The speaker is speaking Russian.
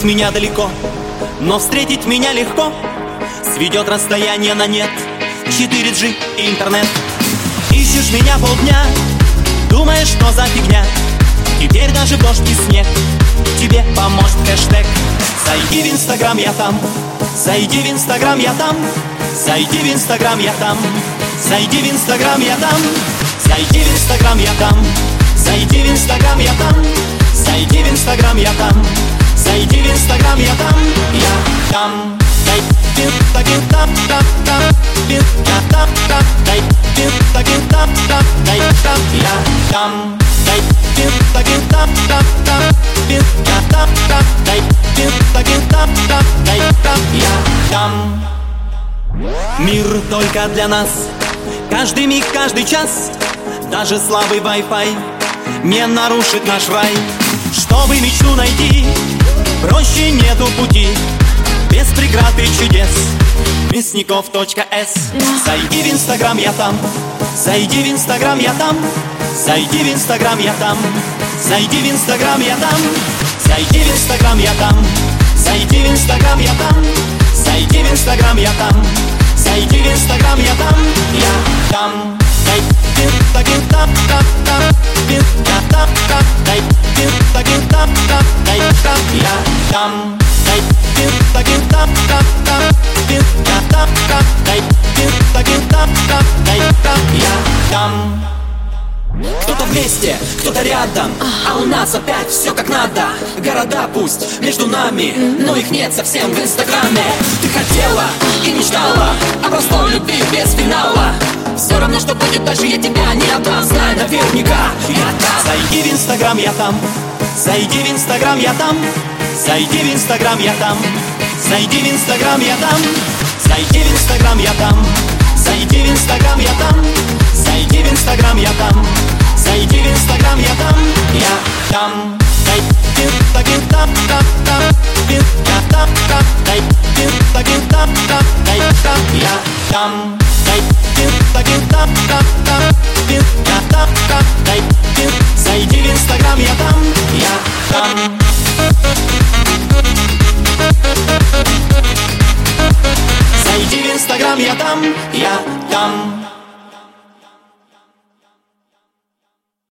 меня далеко, но встретить меня легко. Сведет расстояние на нет 4G и интернет. Ищешь меня полдня, думаешь, что за фигня. Теперь даже в дождь и снег тебе поможет хэштег. Зайди в Инстаграм, я там. Зайди в Инстаграм, я там. Зайди в Инстаграм, я там. Зайди в Инстаграм, я там. Зайди в Инстаграм, я там. Зайди в Инстаграм, я там. Зайди в Инстаграм, я там. Зайди в Инстаграм, я там. Я там. Мир только для нас, каждый миг, каждый час. Даже слабый Wi-Fi не нарушит наш рай. Чтобы мечту найти, проще нету пути. Без преград и чудес, Мясников.с. Зайди в Инстаграм, я там. Зайди в Инстаграм, я там. Зайди в Инстаграм, я там. Зайди в Инстаграм, я там. Зайди в Инстаграм, я там. Зайди в Инстаграм, я там. Зайди в Инстаграм, я там. Зайди в Инстаграм, я там. Я там. Я там. Кто-то вместе, кто-то рядом, а у нас опять все как надо. Города пусть между нами, но их нет совсем в Инстаграме. Ты хотела и мечтала о простой любви без финала. Все равно, что будет дальше, я тебя не отдам. Знай наверняка, я там. Зайди в Инстаграм, я там. Зайди в Инстаграм, я там. Зайди в Инстаграм, я там. Зайди в Инстаграм, я там. Зайди в Инстаграм, я там. Зайди в Инстаграм, я там. Зайди в Инстаграм, я там. Зайди в Инстаграм, я там. Я там. Я там. Зайди в Инстаграм, я там. Я там. Зайди в Инстаграм, я там. Я там.